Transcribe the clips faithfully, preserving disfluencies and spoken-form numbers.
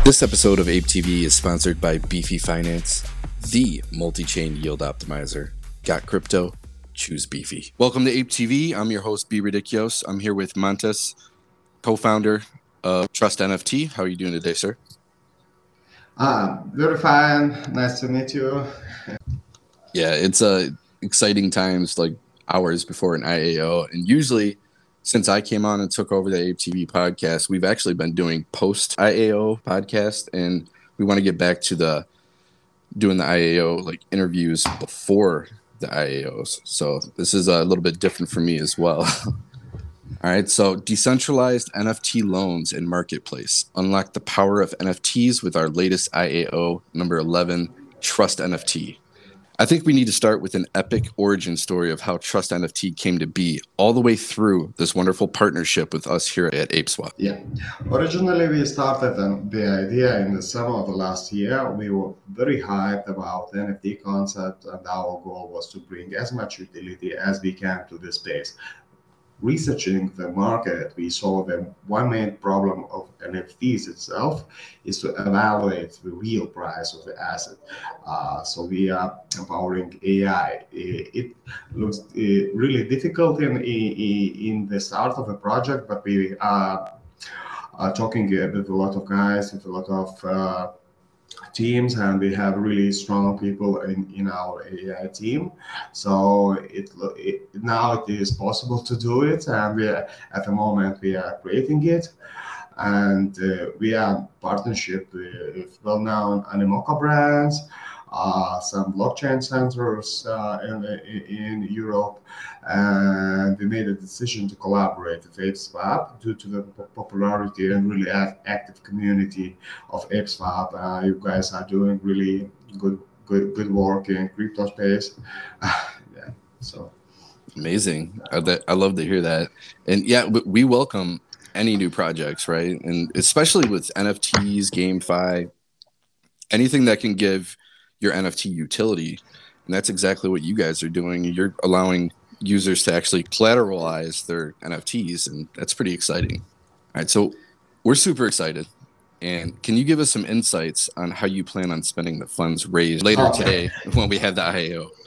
This episode of Ape T V is sponsored by Beefy Finance, the multi-chain yield optimizer. Got crypto? Choose Beefy. Welcome to Ape T V. I'm your host, B Ridiculous. I'm here with Montes, co-founder of Trust N F T. How are you doing today, sir? Ah, very fine. Nice to meet you. Yeah, it's uh, exciting times, like hours before an I A O. And usually, since I came on and took over the Ape T V podcast, we've actually been doing post-I A O podcast. And we want to get back to the doing the I A O, like interviews before the I A Os. So this is a little bit different for me as well. All right, so decentralized N F T loans and marketplace. Unlock the power of N F Ts with our latest I A O, number eleven, Trust N F T. I think we need to start with an epic origin story of how Trust N F T came to be, all the way through this wonderful partnership with us here at ApeSwap. Yeah, originally we started um, the idea in the summer of the last year. We were very hyped about the N F T concept, and our goal was to bring as much utility as we can to this space. Researching the market, we saw that one main problem of N F Ts itself is to evaluate the real price of the asset. Uh, so we are empowering A I. It, it looks uh, really difficult in, in in the start of the project, but we are, are talking with a lot of guys, with a lot of uh, teams, and we have really strong people in, in our A I team. So it, it now it is possible to do it, and we are, at the moment we are creating it, and uh, we are in partnership with well-known Animoca brands, uh, some blockchain centers uh, in, in Europe, and we made a decision to collaborate with ApeSwap due to the popularity and really active community of ApeSwap. Uh, you guys are doing really good, good, good work in crypto space. yeah, so amazing. I, I love to hear that, and yeah, we welcome any new projects, right? And especially with N F Ts, GameFi, anything that can give your N F T utility. And that's exactly what you guys are doing. You're allowing users to actually collateralize their N F Ts, and that's pretty exciting. All right, so we're super excited. And can you give us some insights on how you plan on spending the funds raised later okay. today when we have the I A O?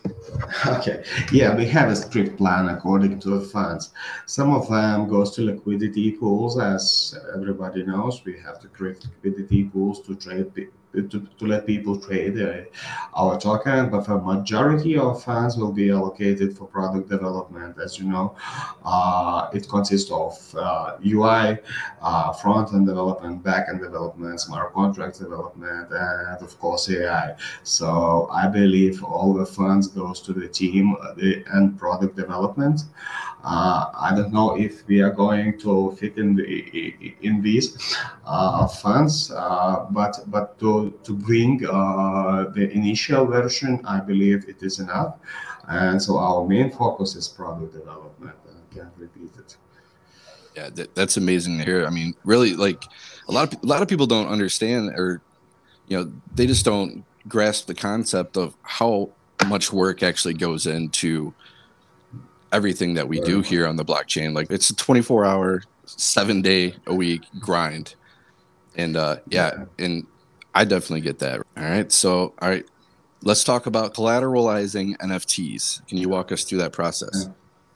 Okay, yeah, we have a strict plan according to the funds. Some of them goes to liquidity pools, as everybody knows. We have to create liquidity pools to trade to, to let people trade uh, our token, but the majority of funds will be allocated for product development. As you know, uh, it consists of uh, U I, uh, front-end development, back-end development, smart contract development, and of course A I. So I believe all the funds goes to the team uh, the, and product development. Uh, I don't know if we are going to fit in the in these uh, funds, uh, but but to to bring uh, the initial version, I believe it is enough. And so our main focus is product development. I can't repeat it. Yeah, that, that's amazing to hear. I mean, really, like a lot of a lot of people don't understand, or you know, they just don't grasp the concept of how much work actually goes into everything that we do here on the blockchain. Like it's a twenty-four hour, seven day a week grind. And uh, yeah, and I definitely get that. All right. So, all right, let's talk about collateralizing N F Ts. Can you walk us through that process?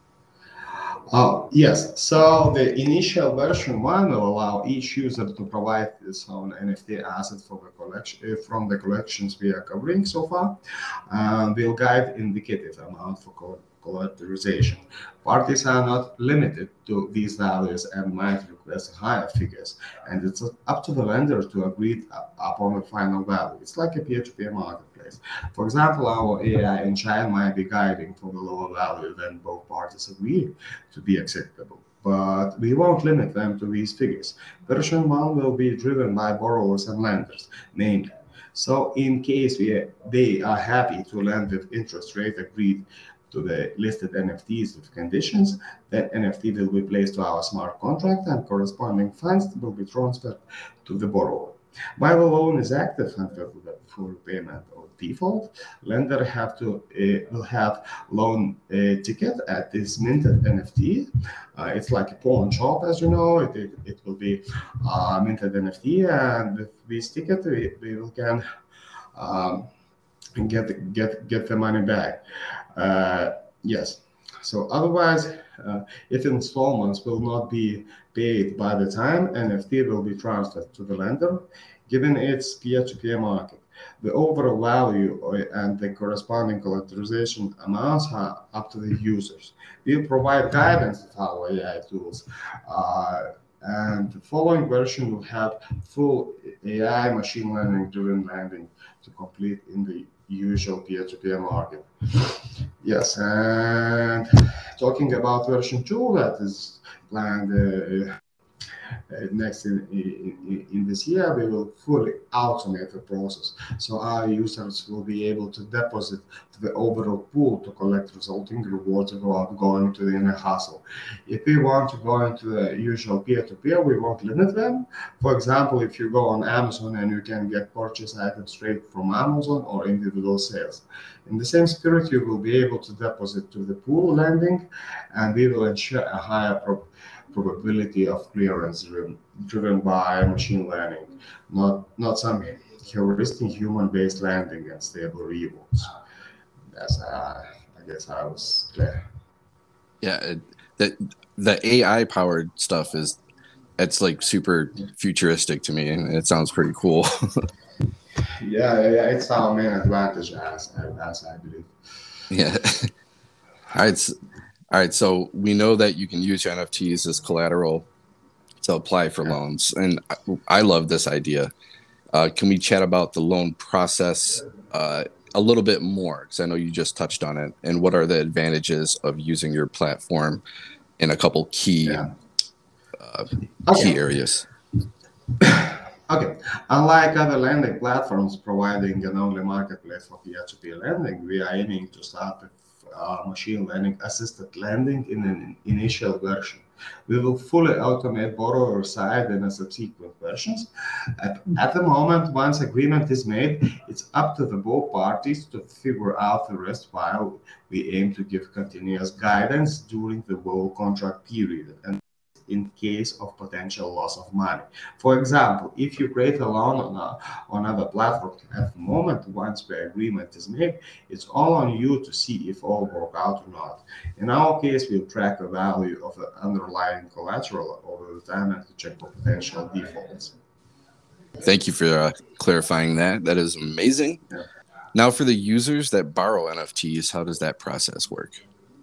Oh, yes. So the initial version one will allow each user to provide his own N F T asset for the collection from the collections we are covering so far. And we'll guide indicative amount for collateralization. Parties are not limited to these values and might request higher figures. And it's up to the lender to agree upon the final value. It's like a peer-to-peer marketplace. For example, our A I engine might be guiding for the lower value than both parties agree to be acceptable. But we won't limit them to these figures. Version one will be driven by borrowers and lenders, mainly. So in case we, they are happy to lend with interest rate agreed to the listed N F Ts with conditions, that N F T will be placed to our smart contract and corresponding funds will be transferred to the borrower. While a loan is active until the full payment or default, lender have to uh, will have loan uh, ticket at this minted N F T. Uh, it's like a pawn shop, as you know. It, it, it will be uh, minted N F T, and with this ticket, we, we will can um, get get get the money back. Uh, yes. So otherwise, uh, if installments will not be paid by the time N F T will be transferred to the lender, given its peer-to-peer market, the overall value and the corresponding collateralization amounts are up to the users. We provide guidance with our A I tools. Uh, and the following version will have full A I machine learning driven lending to complete in the usual peer-to-peer market. Yes, and talking about version two that is planned uh, uh, next in, in, in this year, we will fully automate the process. So our users will be able to deposit to the overall pool to collect resulting rewards without going to the inner hustle. If we want to go into the usual peer-to-peer, we won't limit them. For example, if you go on Amazon and you can get purchase items straight from Amazon or individual sales. In the same spirit, you will be able to deposit to the pool lending, and we will ensure a higher pro probability of clearance driven, driven by machine learning, not not some heuristic human-based lending and stable rewards. That's uh, I guess I was clear. Yeah, it, the the A I powered stuff is it's like super futuristic to me, and it sounds pretty cool. yeah, yeah, it's our main advantage, as as I believe. Yeah. All right. All right, so we know that you can use your N F Ts as collateral to apply for yeah. loans, and I, I love this idea. Uh, can we chat about the loan process uh, a little bit more? Because I know you just touched on it, and what are the advantages of using your platform in a couple key yeah. uh, okay. key areas? Okay, unlike other lending platforms providing an only marketplace for peer-to-peer lending, we are aiming to start with Uh, machine learning assisted lending in an initial version. We will fully automate borrower side in the subsequent versions. At, at the moment, once agreement is made, it's up to the both parties to figure out the rest, while we aim to give continuous guidance during the whole contract period and in case of potential loss of money. For example, if you create a loan on, a, on other platform at the moment, once the agreement is made, it's all on you to see if all work out or not. In our case, we'll track the value of the underlying collateral over the time and to check for potential defaults. Thank you for uh, clarifying that. That is amazing. Yeah. Now, for the users that borrow N F Ts, how does that process work?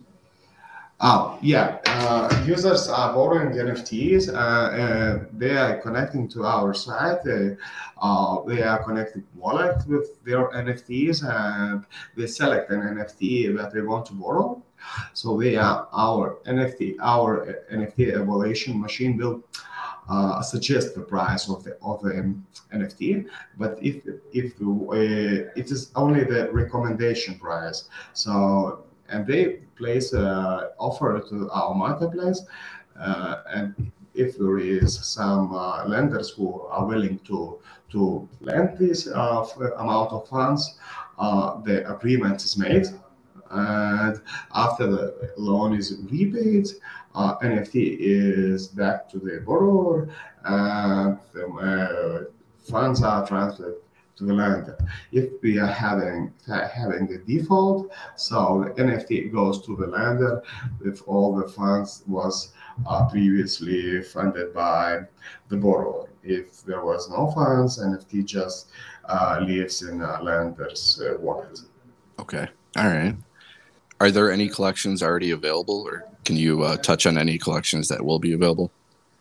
Oh, yeah. Uh, users are borrowing N F Ts. Uh, uh, they are connecting to our site. Uh, uh, they are connecting wallet with their N F Ts, and they select an N F T that they want to borrow. So we are our N F T, our N F T evaluation machine will uh, suggest the price of the of the N F T. But if if uh, it is only the recommendation price, so. And they place an offer to our marketplace, uh, and if there is some uh, lenders who are willing to to lend this uh, amount of funds, uh, the agreement is made, and after the loan is repaid, uh, N F T is back to the borrower, and the uh, funds are transferred to the lender. If we are having having a default, so the N F T goes to the lender if all the funds was uh, previously funded by the borrower. If there was no funds, N F T just uh, lives in a lender's uh, wallet. Okay, all right. Are there any collections already available, or can you uh, touch on any collections that will be available?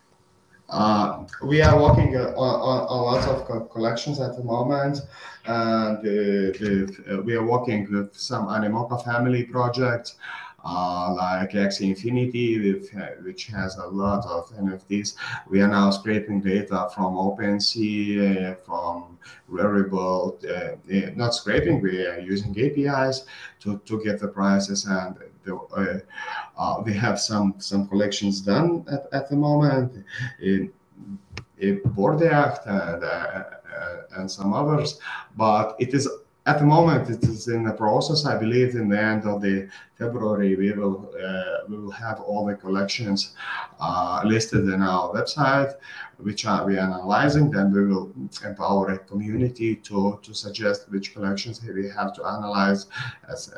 Uh, we are working uh, on, on, on lots of co collections at the moment, and uh, the, uh, we are working with some Animoca family projects, uh, like Axie Infinity, with, uh, which has a lot of N F Ts. We are now scraping data from OpenSea, uh, from Rarible, uh, uh, not scraping, we are using A P Is to, to get the prices, and the, uh, uh, we have some some collections done at, at the moment in, in Bordeaux and, uh, uh, and some others. But it is at the moment it is in the process. I believe in the end of the February we will uh, we will have all the collections uh, listed in our website, which are we are analyzing. Then we will empower a community to to suggest which collections we have to analyze as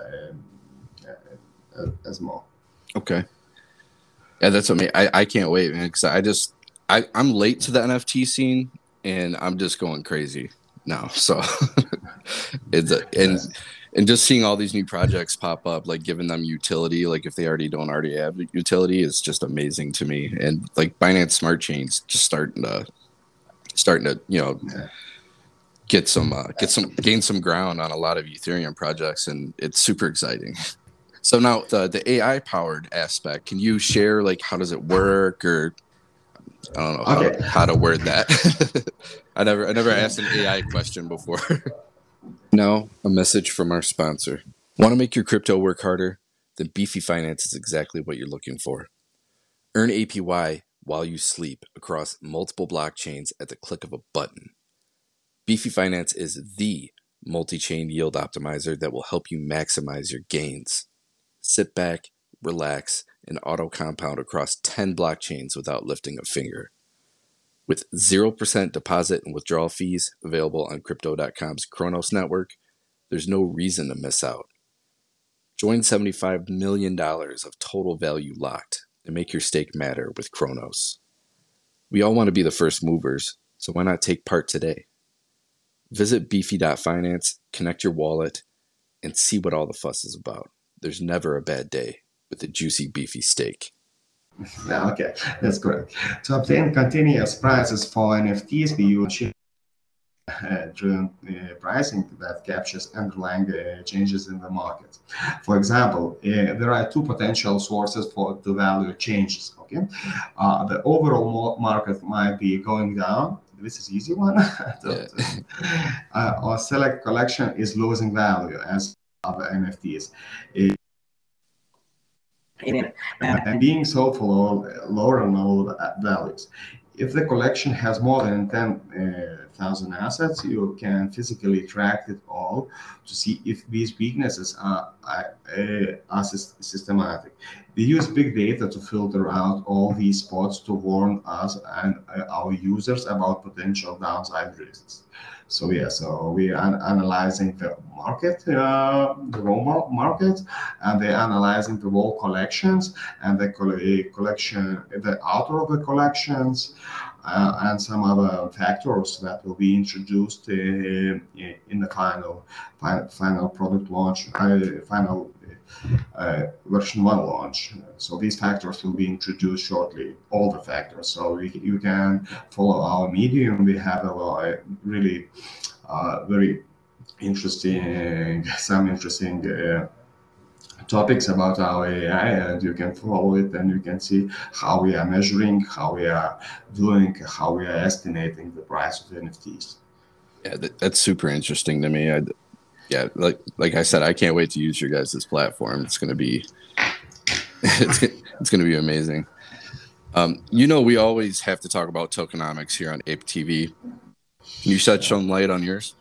uh, as more. Okay. Yeah, that's amazing. I, I can't wait, man, because I just I I'm late to the N F T scene and I'm just going crazy now. So it's a, and Yes. and just seeing all these new projects pop up, like giving them utility, like if they already don't already have utility, is just amazing to me. And like Binance Smart Chain's just starting to starting to you know Yeah. get some uh, get some gain some ground on a lot of Ethereum projects, and it's super exciting. So now the the A I powered aspect, can you share like how does it work, or I don't know how, Okay. how to word that. I never I never asked an A I question before. Now, a message from our sponsor. Want to make your crypto work harder? Then Beefy Finance is exactly what you're looking for. Earn A P Y while you sleep across multiple blockchains at the click of a button. Beefy Finance is the multi-chain yield optimizer that will help you maximize your gains. Sit back, relax, and auto-compound across ten blockchains without lifting a finger. With zero percent deposit and withdrawal fees available on Crypto dot com's Cronos network, there's no reason to miss out. Join seventy-five million dollars of total value locked and make your stake matter with Cronos. We all want to be the first movers, so why not take part today? Visit Beefy dot finance, connect your wallet, and see what all the fuss is about. There's never a bad day with a juicy beefy steak. Yeah, okay, that's correct. To obtain continuous prices for N F Ts, we use uh, driven uh, pricing that captures underlying uh, changes in the market. For example, uh, there are two potential sources for the value changes. Okay, uh, the overall market might be going down. This is easy one. Yeah. uh, or select collection is losing value as other N F Ts. Uh, and being sold for low, lower and lower values. If the collection has more than ten thousand uh, assets, you can physically track it all to see if these weaknesses are, are, uh, are systematic. We use big data to filter out all these spots to warn us and uh, our users about potential downside risks. So yeah, so we are analyzing the market, uh, the raw market, and they're analyzing the raw collections and the collection, the outer of the collections, uh, and some other factors that will be introduced uh, in the final final product launch, uh, final uh, version one launch. So these factors will be introduced shortly, all the factors. So we, you can follow our Medium. We have a lot, really uh, very interesting, some interesting uh, topics about our A I, and you can follow it and you can see how we are measuring, how we are doing, how we are estimating the price of N F Ts. Yeah, that, that's super interesting to me. I, yeah, like like I said, I can't wait to use your guys' platform. It's gonna be it's it's gonna be amazing. Um, you know, we always have to talk about tokenomics here on Ape T V. Can you shed some light on yours?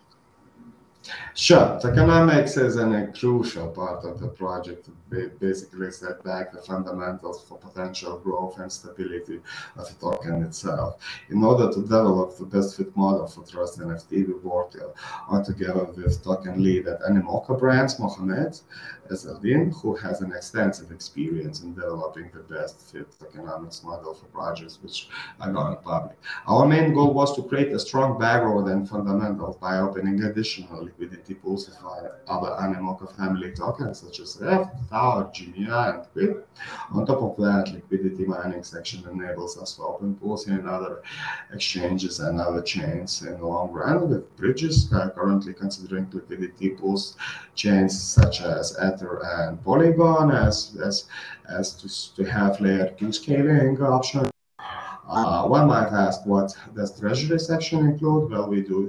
Sure. Tokenomics is an, a crucial part of the project. It basically set back the fundamentals for potential growth and stability of the token itself. In order to develop the best fit model for Trust N F T, we worked on together with token lead at Animoca Brands, Mohamed Ezzaldin, who has an extensive experience in developing the best fit tokenomics model for projects which are going public. Our main goal was to create a strong background and fundamentals by opening additional liquidity pools with other Animoca family tokens such as F, Tau, G M I, and Quid. On top of that, liquidity mining section enables us to open pools in other exchanges and other chains in the long run with bridges. Uh, currently considering liquidity pools chains such as Ether and Polygon as as as to, to have layer two scaling option. Uh, one might ask, what does treasury section include? Well, we do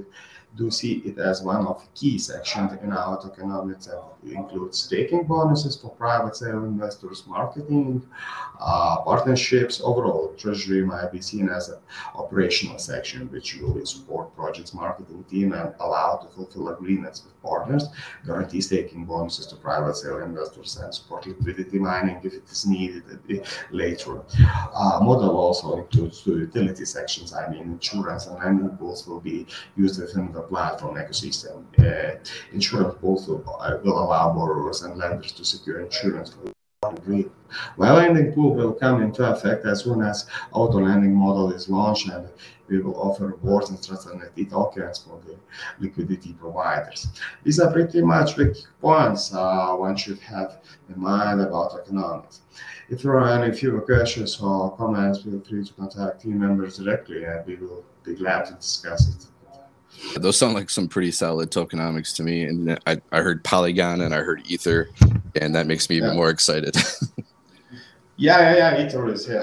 do see it as one of the key sections in our tokenomics, and it includes staking bonuses for private sale investors, marketing, uh, partnerships. Overall, treasury might be seen as an operational section, which will support projects marketing team and allow to fulfill agreements with partners, guarantee staking bonuses to private sale investors, and support liquidity mining if it is needed later. Uh, model also includes two utility sections. I mean, insurance and lending pools will be used within the platform ecosystem. Uh, insurance pools will, uh, will allow borrowers and lenders to secure insurance for agreement. While lending pool will come into effect as soon as auto lending model is launched, and we will offer rewards and trust N F T tokens for the liquidity providers. These are pretty much the key points uh, one should have in mind about economics. If there are any further questions or comments, feel free to contact team members directly, and we will be glad to discuss it. Those sound like some pretty solid tokenomics to me. And I, I heard Polygon and I heard Ether, and that makes me even yeah. more excited. yeah, yeah, yeah, Ether is, yeah.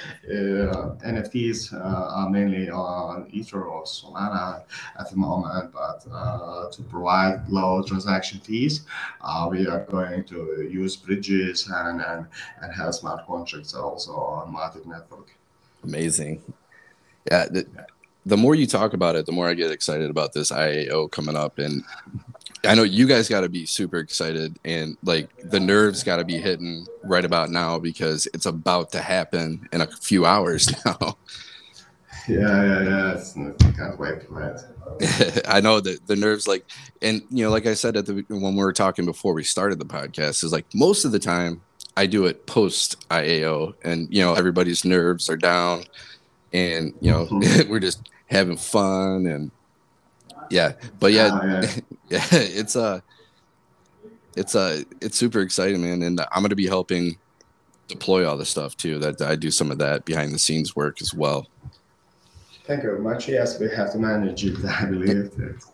Uh, N F Ts uh, are mainly on Ether or Solana at the moment, but uh, to provide low transaction fees, uh, we are going to use bridges and, and, and have smart contracts also on Matic network. Amazing. Yeah. The, yeah. The more you talk about it, the more I get excited about this I A O coming up. And I know you guys got to be super excited, and like the nerves got to be hitting right about now because it's about to happen in a few hours now. Yeah, yeah, yeah. It's, I can't wait for it. I know that the nerves, like, and you know, like I said at the when we were talking before we started the podcast, is like most of the time I do it post I A O, and you know everybody's nerves are down, and you know mm-hmm. we're just having fun, and yeah, but yeah, oh, yeah. yeah, it's a, uh, it's a, uh, it's super exciting, man. And I'm going to be helping deploy all the stuff too. That I do some of that behind the scenes work as well. Thank you very much. Yes, we have to manage it, I believe.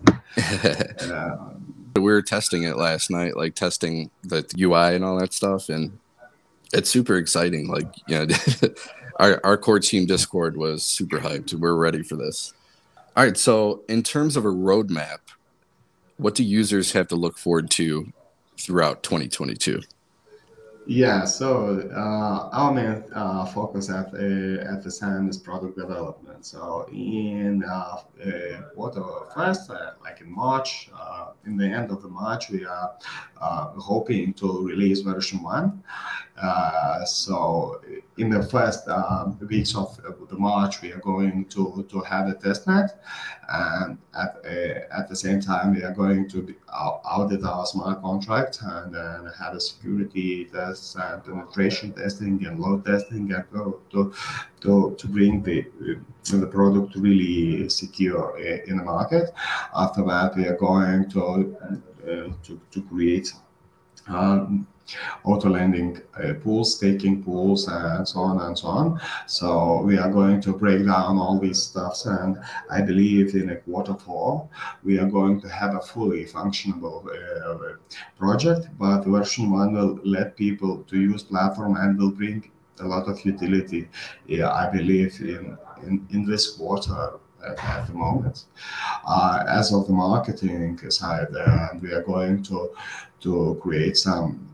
uh, we were testing it last night, like testing the U I and all that stuff, and it's super exciting. Like, you know, our, our core team Discord was super hyped. We're ready for this. All right. So in terms of a roadmap, what do users have to look forward to throughout twenty twenty-two? Yeah, so uh, our main uh, focus at uh, at the SAM is product development. So in uh, uh, quarter first, uh, like in March, uh, in the end of the March, we are uh, hoping to release version one. Uh, so in the first uh, weeks of the March, we are going to to have a testnet, and at uh, at the same time, we are going to be, uh, audit our smart contract and then have a security test and penetration testing and load testing, and go to to to bring the the product really secure in the market. After that, we are going to uh, to to create um, auto lending uh, pools, staking pools, and so on and so on. So we are going to break down all these stuffs, and I believe in a quarter four we are going to have a fully functionable uh, project. But version one will let people to use platform and will bring a lot of utility. Yeah, I believe in in, in this quarter. At, at the moment, uh, as of the marketing side, uh, we are going to to create some.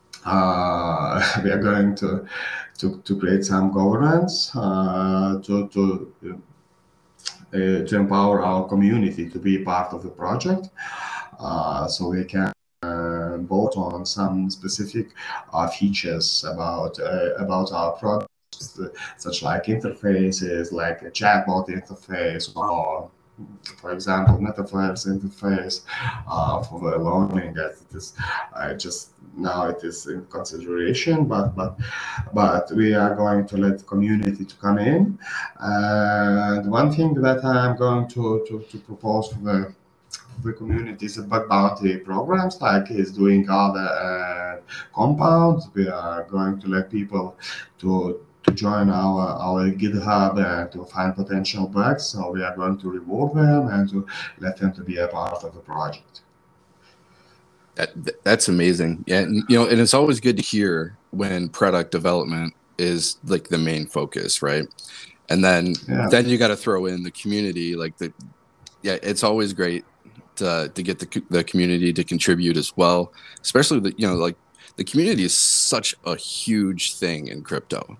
Uh, we are going to to, to create some governance uh, to to uh, to empower our community to be part of the project, uh, so we can uh, vote on some specific uh, features about uh, about our product, such like interfaces, like a chatbot interface, or for example, metaverse interface uh, for the learning. As it is, I just now it is in consideration, but but but we are going to let the community to come in. And one thing that I'm going to to, to propose for the the community is bug bounty programs, like is doing other uh, compounds. We are going to let people to to join our, our GitHub and to find potential bugs. So we are going to reward them and to let them to be a part of the project. That, that's amazing. Yeah, and, you know, and it's always good to hear when product development is like the main focus, right? And then yeah. then you got to throw in the community, like the yeah, it's always great to to get the the community to contribute as well, especially the you know like the community is such a huge thing in crypto.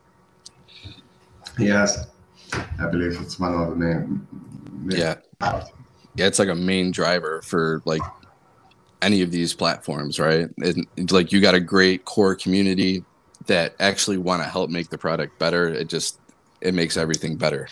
Yes, I believe it's one of the main. main Yeah, yeah, it's like a main driver for like any of these platforms, right? And it's like you got a great core community that actually want to help make the product better. It just it makes everything better.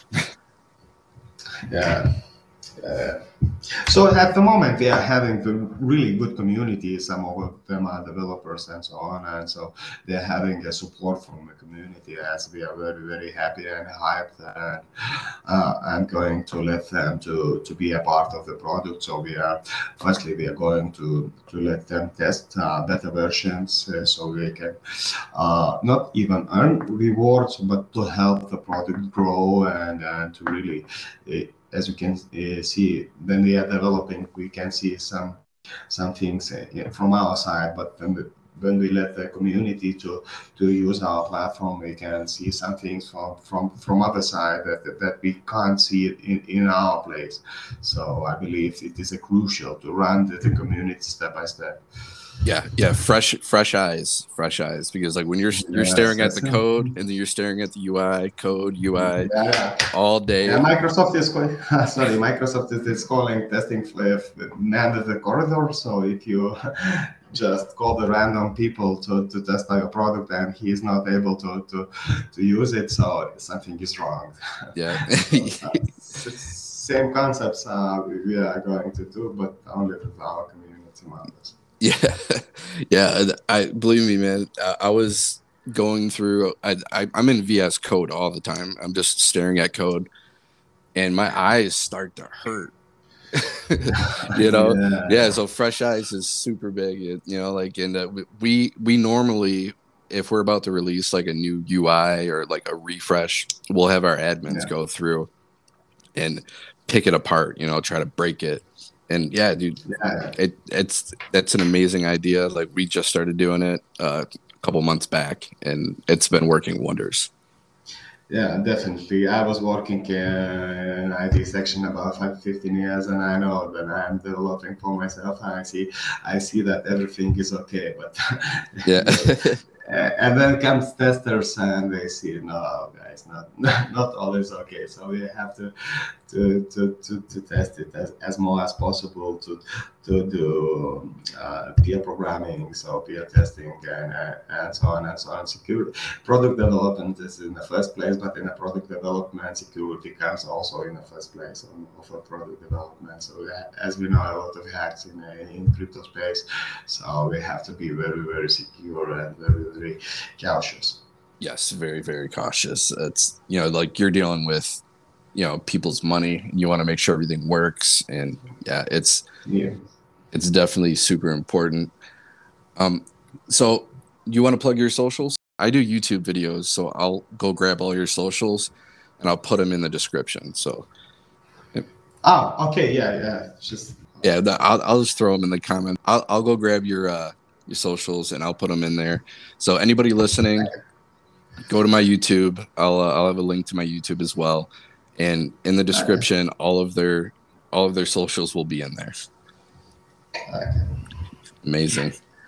Yeah. Uh, so at the moment we are having the really good community. Some of them are developers and so on, and so they're having a support from the community. As we are very very happy and hyped, and uh, I'm going to let them to to be a part of the product. So we are firstly we are going to to let them test uh, beta versions, uh, so we can uh, not even earn rewards, but to help the product grow and and to really. Uh, as you can uh, see, when we are developing, we can see some some things uh, from our side. But when we, when we let the community to to use our platform, we can see some things from from from other side that that, that we can't see it in, in our place. So I believe it is a crucial to run the, the community step by step. Yeah, yeah, fresh fresh eyes, fresh eyes. Because like when you're you're Yes, staring at yes. the code and then you're staring at the U I, code, U I, Yeah. all day. Yeah, Microsoft is calling, sorry, Microsoft is, is calling testing man the corridor. So if you just call the random people to, to test your product and he is not able to, to, to use it, so something is wrong. Yeah. So, uh, same concepts uh, we are going to do, but only with our community members. Yeah, yeah. I believe me, man. I, I was going through. I, I I'm in V S Code all the time. I'm just staring at code, and my eyes start to hurt. you know, yeah. yeah. So fresh eyes is super big. You know, like and uh, we we normally if we're about to release like a new U I or like a refresh, we'll have our admins yeah. go through and pick it apart. You know, try to break it. And yeah, dude, yeah. it it's that's an amazing idea. Like we just started doing it uh, a couple months back, and it's been working wonders. Yeah, definitely. I was working uh, in I T section about five, fifteen years, and I know that I'm developing for myself. And I see, I see that everything is okay, but yeah. And then comes testers and they see, no, guys, not not always okay. So we have to to to to, to test it as, as more as possible to to do uh, peer programming, so peer testing and uh, and so on and so on. Security product development is in the first place, but in a product development, security comes also in the first place of a product development. So as we know, a lot of hacks in in crypto space, so we have to be very very secure and very very cautious. Yes, very very cautious. It's you know like you're dealing with you know people's money. You want to make sure everything works, and yeah, it's yeah. It's definitely super important. Um, so you want to plug your socials? I do YouTube videos, so I'll go grab all your socials and I'll put them in the description. So. Yep. Oh, okay. Yeah, yeah. Just. Yeah, the, I'll I'll just throw them in the comment. I'll I'll go grab your uh, your socials and I'll put them in there. So anybody listening, go to my YouTube. I'll uh, I'll have a link to my YouTube as well, and in the description, all of their all of their socials will be in there. Okay. Amazing.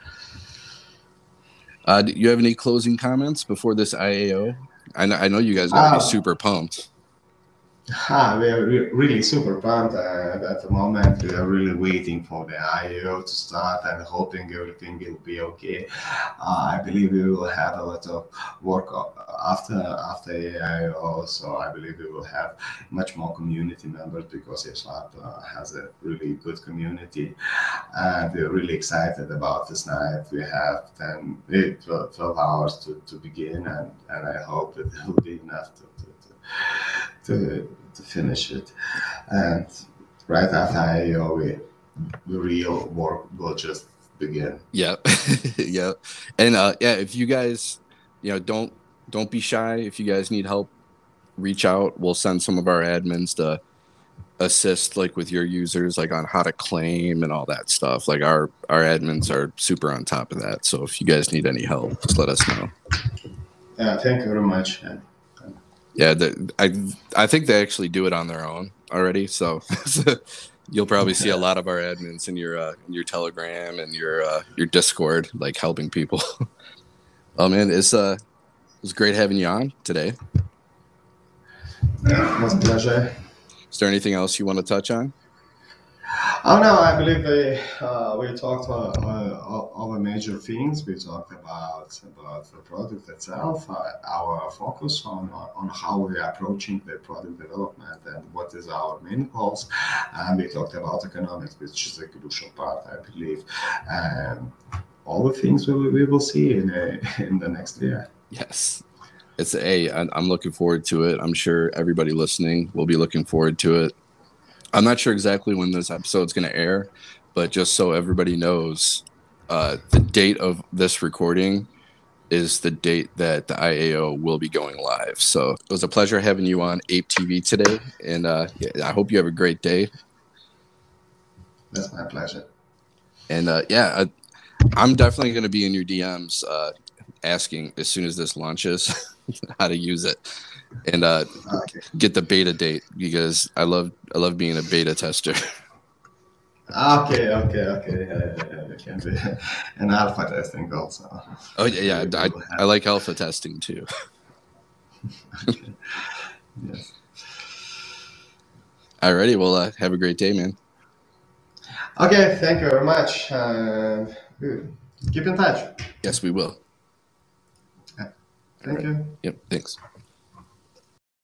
Uh, do you have any closing comments before this I A O? I know, I know you guys got to be super pumped. Ah, we are re- really super pumped uh, at the moment. We are really waiting for the I A O to start and hoping everything will be okay. Uh, I believe we will have a lot of work after after the I A O, so I believe we will have much more community members because Swap uh, has a really good community, and we're really excited about this night. We have ten, twelve hours to, to begin, and, and I hope that it will be enough to, to, to To, to finish it, and right after I A O, we, the real work will just begin. Yeah, yeah, and uh, yeah, if you guys, you know, don't don't be shy. If you guys need help, reach out. We'll send some of our admins to assist, like with your users, like on how to claim and all that stuff. Like our our admins are super on top of that. So if you guys need any help, just let us know. Yeah, thank you very much. Yeah, the, I I think they actually do it on their own already. So you'll probably see a lot of our admins in your uh, in your Telegram and your uh, your Discord, like helping people. Oh man, it's uh it's great having you on today. Yeah, it was a pleasure. Is there anything else you want to touch on? Oh no, I believe we uh, we talked uh, uh, all, all the major things. We talked about about the product itself, uh, our focus on on how we are approaching the product development and what is our main goals, and we talked about economics, which is a crucial part, I believe. And all the things we, will- we will see in a, in the next year. Yes. It's a. I- I'm looking forward to it. I'm sure everybody listening will be looking forward to it. I'm not sure exactly when this episode's going to air, but just so everybody knows, uh, the date of this recording is the date that the I A O will be going live. So it was a pleasure having you on Ape T V today, and uh, yeah, I hope you have a great day. That's my pleasure. And uh, yeah, I, I'm definitely going to be in your D Ms uh, asking as soon as this launches how to use it. And uh, Okay. get the beta date because I love I love being a beta tester. Okay, okay, okay. Yeah, yeah, yeah. You can be an alpha testing also. Oh yeah, yeah. We I, will I have- like alpha testing too. Yes. Alrighty, well, uh, have a great day, man. Okay, thank you very much. And good. Keep in touch. Yes, we will. Thank Alright. you. Yep. Thanks.